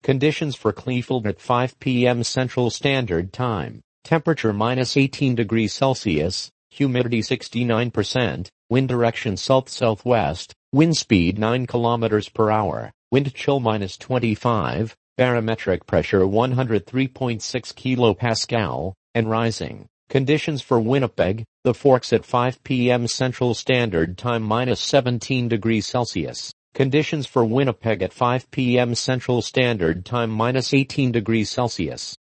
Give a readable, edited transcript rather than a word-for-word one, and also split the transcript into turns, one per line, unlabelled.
Conditions for Kleefeld at 5 p.m. Central Standard Time. Temperature minus 18 degrees Celsius, humidity 69%, wind direction south-southwest, wind speed 9 kilometers per hour, wind chill minus 25, barometric pressure 103.6 kilopascal, and rising. Conditions for Winnipeg, The Forks at 5 p.m. Central Standard Time minus 17 degrees Celsius. Conditions for Winnipeg at 5 p.m. Central Standard Time minus 18 degrees Celsius.